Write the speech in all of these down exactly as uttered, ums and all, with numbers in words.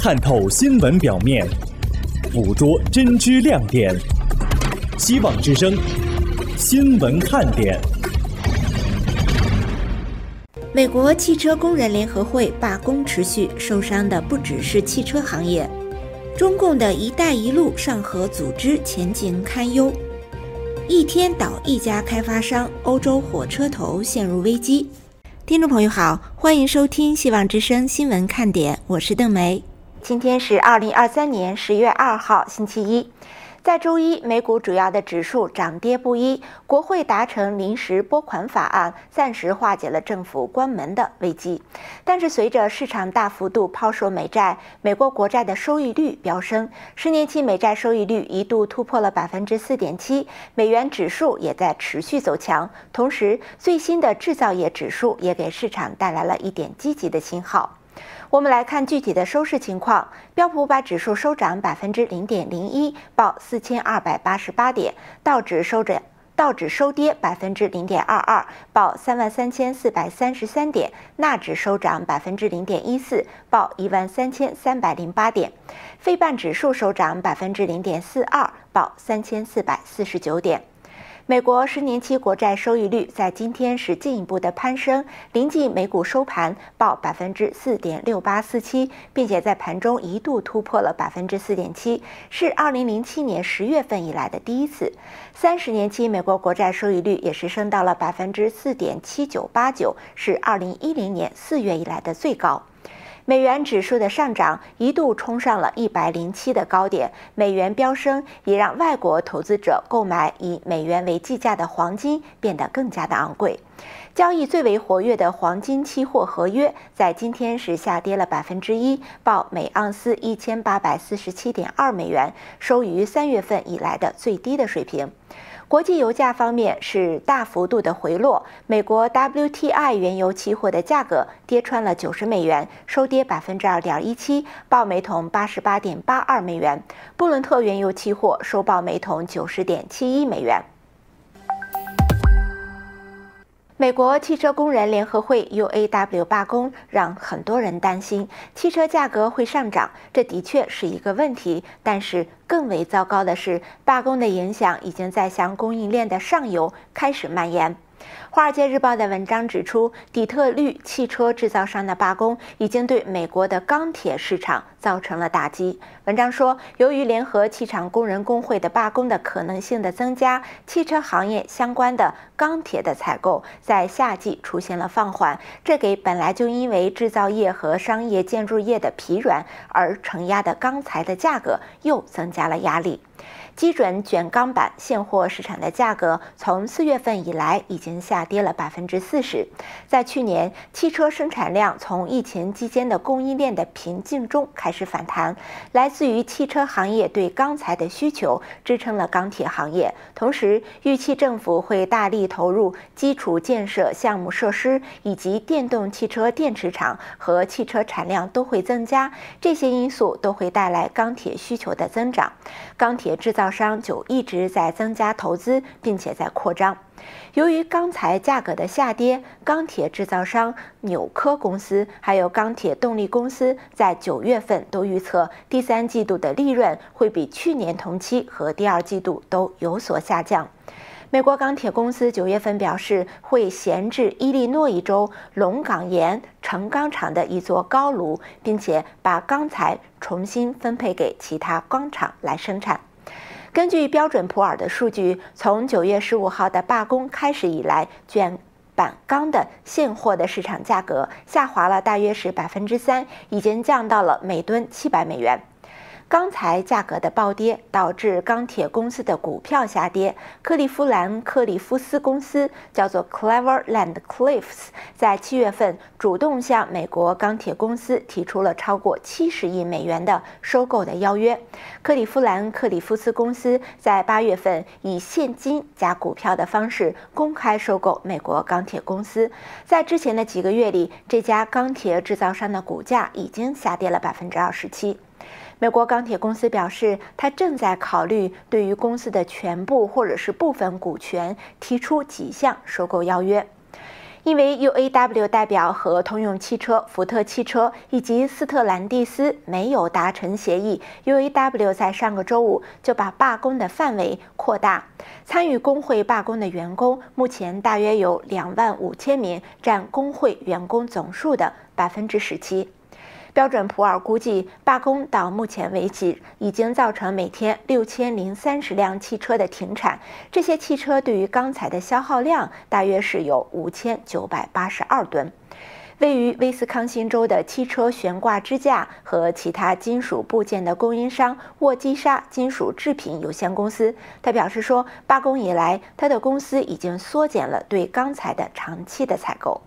探透新闻表面，捕捉真知亮点。希望之声，新闻看点。 美国汽车工人联合会罢工持续，受伤的不只是汽车行业。中共的一带一路上合组织前景堪忧。一天倒一家开发商，欧洲火车头陷入危机。听众朋友好，欢迎收听希望之声新闻看点，我是邓梅。今天是二零二三年十月二号，星期一。在周一，美股主要的指数涨跌不一，国会达成临时拨款法案，暂时化解了政府关门的危机。但是随着市场大幅度抛售美债，美国国债的收益率飙升，十年期美债收益率一度突破了百分之四点七，美元指数也在持续走强。同时，最新的制造业指数也给市场带来了一点积极的信号。我们来看具体的收市情况，标普五百指数收涨百分之零点零一，报四千二百八十八点；道指收涨，道指收跌百分之零点二二，报三万三千四百三十三点；纳指收涨百分之零点一四，报一万三千三百零八点；费半指数收涨百分之零点四二，报三千四百四十九点。美国十年期国债收益率在今天是进一步的攀升，临近美股收盘报百分之四点六八四七，并且在盘中一度突破了百分之四点七，是二零零七年十月份以来的第一次。三十年期美国国债收益率也是升到了百分之四点七九八九，是二零一零年四月以来的最高。美元指数的上涨一度冲上了一百零七的高点，美元飙升也让外国投资者购买以美元为计价的黄金变得更加的昂贵。交易最为活跃的黄金期货合约在今天是下跌了百分之一，报每盎司一千八百四十七点二美元，收于三月份以来的最低的水平。国际油价方面是大幅度的回落，美国 W T I 原油期货的价格跌穿了九十美元，收跌百分之二点一七，报每桶八十八点八二美元。布伦特原油期货收报每桶九十点七一美元。美国汽车工人联合会 U A W 罢工让很多人担心汽车价格会上涨，这的确是一个问题。但是更为糟糕的是，罢工的影响已经在向供应链的上游开始蔓延。华尔街日报的文章指出，底特律汽车制造商的罢工已经对美国的钢铁市场造成了打击。文章说，由于联合汽厂工人工会的罢工的可能性的增加，汽车行业相关的钢铁的采购在夏季出现了放缓，这给本来就因为制造业和商业建筑业的疲软而承压的钢材的价格又增加了压力。基准卷钢板现货市场的价格从四月份以来已经下跌了百分之四十。在去年，汽车生产量从疫情期间的供应链的瓶颈中开始反弹，来自于汽车行业对钢材的需求支撑了钢铁行业。同时，预期政府会大力投入基础建设项目设施，以及电动汽车电池厂和汽车产量都会增加，这些因素都会带来钢铁需求的增长。钢铁制造商就一直在增加投资，并且在扩张。由于钢材价格的下跌，钢铁制造商纽科公司还有钢铁动力公司在九月份都预测第三季度的利润会比去年同期和第二季度都有所下降。美国钢铁公司九月份表示，会闲置伊利诺伊州龙岗岩成钢厂的一座高炉，并且把钢材重新分配给其他钢厂来生产。根据标准普尔的数据，从九月十五号的罢工开始以来，卷板钢的现货的市场价格下滑了大约是百分之三，已经降到了每吨七百美元。钢材价格的暴跌导致钢铁公司的股票下跌。克利夫兰克里夫斯公司叫做 Cleveland Cliffs， 在七月份主动向美国钢铁公司提出了超过七十亿美元的收购的邀约。克利夫兰克里夫斯公司在八月份以现金加股票的方式公开收购美国钢铁公司。在之前的几个月里，这家钢铁制造商的股价已经下跌了百分之二十七。美国钢铁公司表示，他正在考虑对于公司的全部或者是部分股权提出几项收购邀约。 因为 U A W 代表和通用汽车、福特汽车以及斯特兰蒂斯没有达成协议 ，U A W 在上个周五就把罢工的范围扩大。参与工会罢工的员工目前大约有两万五千名，占工会员工总数的百分之十七。标准普尔估计，罢工到目前为止已经造成每天六千零三十辆汽车的停产。这些汽车对于钢材的消耗量大约是有五千九百八十二吨。位于威斯康星州的汽车悬挂支架和其他金属部件的供应商沃基沙金属制品有限公司，他表示说，罢工以来，他的公司已经缩减了对钢材的长期的采购。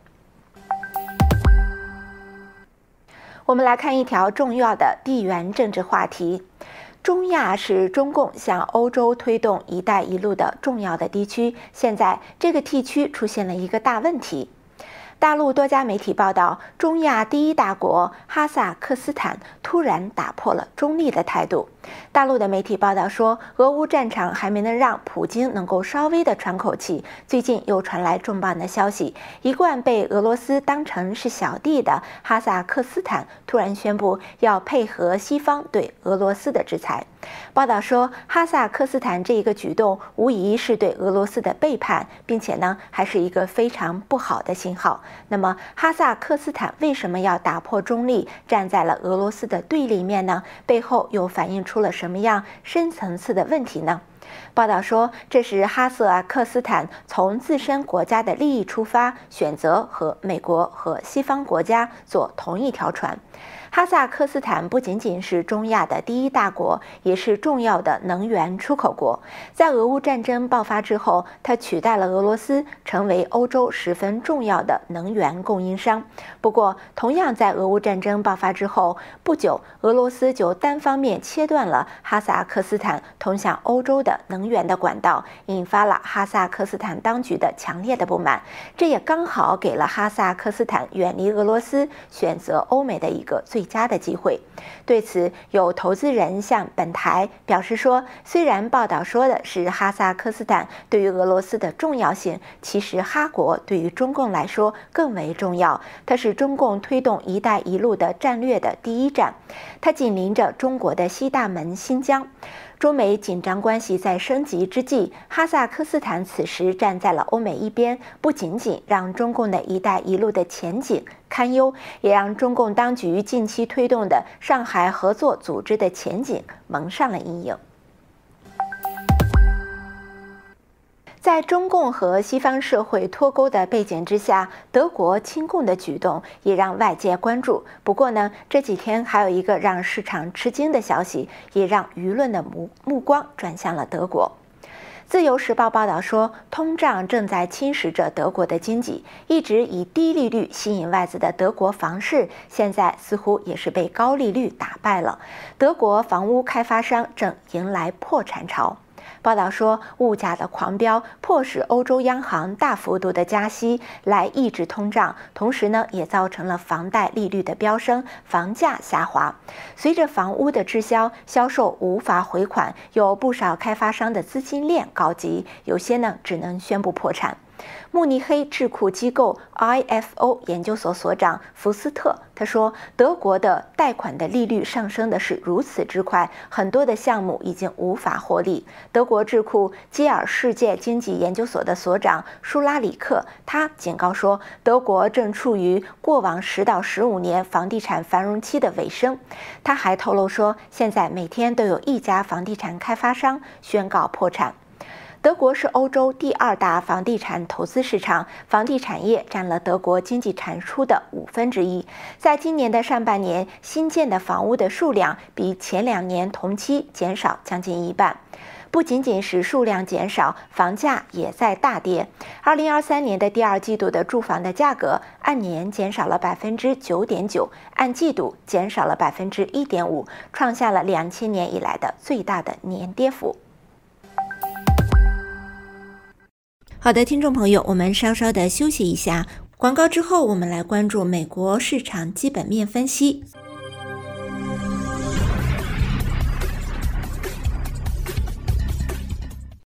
我们来看一条重要的地缘政治话题。中亚是中共向欧洲推动“一带一路”的重要的地区，现在这个地区出现了一个大问题。大陆多家媒体报道，中亚第一大国哈萨克斯坦突然打破了中立的态度。大陆的媒体报道说，俄乌战场还没能让普京能够稍微的喘口气，最近又传来重磅的消息，一贯被俄罗斯当成是小弟的哈萨克斯坦突然宣布要配合西方对俄罗斯的制裁。报道说，哈萨克斯坦这一个举动无疑是对俄罗斯的背叛，并且呢，还是一个非常不好的信号。那么，哈萨克斯坦为什么要打破中立，站在了俄罗斯的对立面呢？背后又反映出了什么样深层次的问题呢？报道说，这是哈萨克斯坦从自身国家的利益出发，选择和美国和西方国家坐同一条船。哈萨克斯坦不仅仅是中亚的第一大国，也是重要的能源出口国。在俄乌战争爆发之后，它取代了俄罗斯，成为欧洲十分重要的能源供应商。不过，同样在俄乌战争爆发之后不久，俄罗斯就单方面切断了哈萨克斯坦通向欧洲的能源的管道，引发了哈萨克斯坦当局的强烈的不满。这也刚好给了哈萨克斯坦远离俄罗斯、选择欧美的一个最最佳的机会。对此，有投资人向本台表示说，虽然报道说的是哈萨克斯坦对于俄罗斯的重要性，其实哈国对于中共来说更为重要，它是中共推动“一带一路”的战略的第一站，它紧邻着中国的西大门新疆。中美紧张关系在升级之际，哈萨克斯坦此时站在了欧美一边，不仅仅让中共的一带一路的前景堪忧，也让中共当局近期推动的上海合作组织的前景蒙上了阴影。在中共和西方社会脱钩的背景之下，德国亲共的举动也让外界关注。不过呢，这几天还有一个让市场吃惊的消息，也让舆论的目目光转向了德国。自由时报报道说，通胀正在侵蚀着德国的经济，一直以低利率吸引外资的德国房市，现在似乎也是被高利率打败了。德国房屋开发商正迎来破产潮。报道说，物价的狂飙迫使欧洲央行大幅度的加息来抑制通胀，同时呢，也造成了房贷利率的飙升，房价下滑。随着房屋的滞销，销售无法回款，有不少开发商的资金链告急，有些呢只能宣布破产。慕尼黑智库机构 I F O 研究所所长福斯特他说，德国的贷款的利率上升的是如此之快，很多的项目已经无法获利。德国智库基尔世界经济研究所的所长舒拉里克他警告说，德国正处于过往十到十五年房地产繁荣期的尾声。他还透露说，现在每天都有一家房地产开发商宣告破产。德国是欧洲第二大房地产投资市场，房地产业占了德国经济产出的五分之一。在今年的上半年，新建的房屋的数量比前两年同期减少将近一半。不仅仅是数量减少，房价也在大跌。二零二三年的第二季度的住房的价格按年减少了百分之九点九，按季度减少了百分之一点五，创下了两千年以来的最大的年跌幅。好的，听众朋友，我们稍稍的休息一下，广告之后我们来关注美国市场基本面分析。